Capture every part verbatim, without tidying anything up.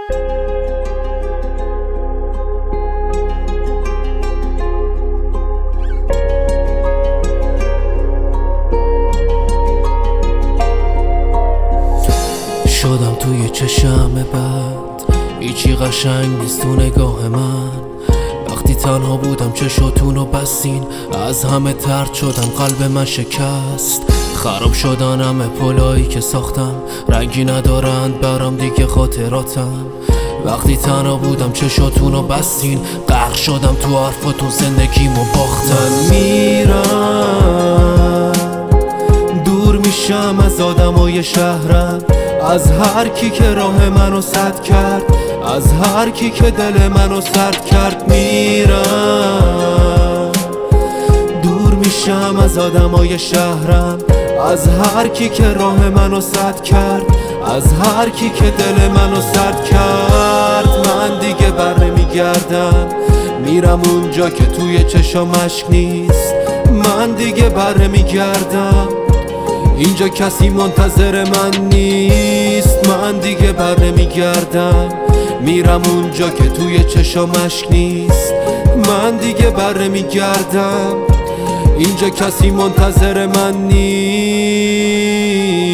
شدم توی چشم بد، هیچی قشنگ نیست تو نگاه من. وقتی تنها بودم چشاتونو بستین، از همه ترد شدم، قلب من شکست. خراب شدن همه پلایی که ساختم، رنگی ندارند برام دیگه خاطراتم. وقتی تنها بودم چشاتونو بستین، غرق شدم تو حرفاتون، زندگیمو باختم. میرم دور میشم از آدمای شهرم، از هر کی که راه منو سد کرد، از هر کی که دل منو سرد کرد. میرم دور میشم از آدمای شهرم، از هر کی که راه منو سد کرد، از هر کی که دل منو سرد کرد. من دیگه بر نمیگردم، میرم اونجا که توی چشام اشک نیست. من دیگه بر نمیگردم، اینجا کسی منتظر من نیست. من دیگه بر نمیگردم، میرم اونجا که توی چشام اشک نیست. من دیگه بر نمیگردم، اینجا کسی منتظر من نیست.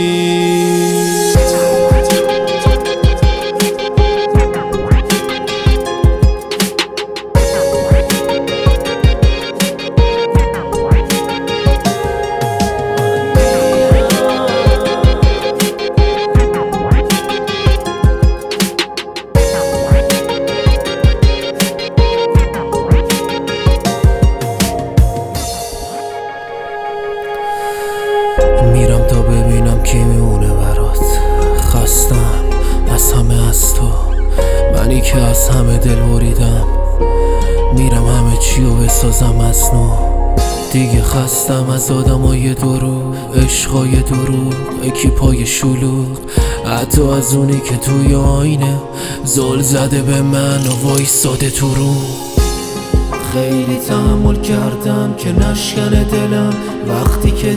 میرم تا ببینم کی میمونه برات. خستم از همه از تو، منی که از همه دل بریدم. میرم همه چیو بسازم از نو. دیگه خستم از آدمای دروغ، عشقای دروغ، اکیپای شلوغ. حتی از اونی که توی آینه زل زده به من و وایساده تو رو. خیلی تحمل کردم که نشکنه دلم وقتی که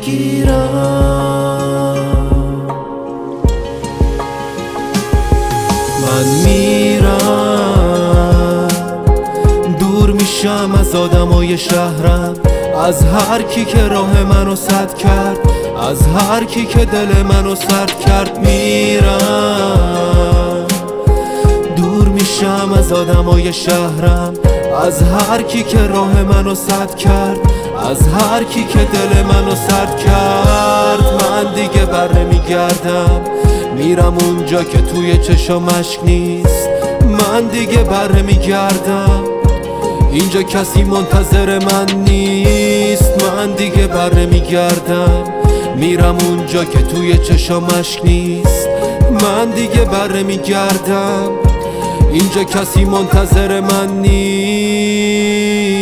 دلگیرم. من میرم دور میشم از آدمای شهرم، از هر کی که راه منو سد کرد، از هر کی که دل منو سرد کرد. میرم دور میشم از آدمای شهرم، از هر کی که راه منو سد کرد، از هر کی که دل منو سرد کرد. من دیگه بر نمیگردم، میرم اونجا که توی چشام اشک نیست. من دیگه بر نمیگردم، اینجا کسی منتظر من نیست. من دیگه بر نمیگردم، میرم اونجا که توی چشام اشک نیست. من دیگه بر نمیگردم، اینجا کسی منتظر من نیست.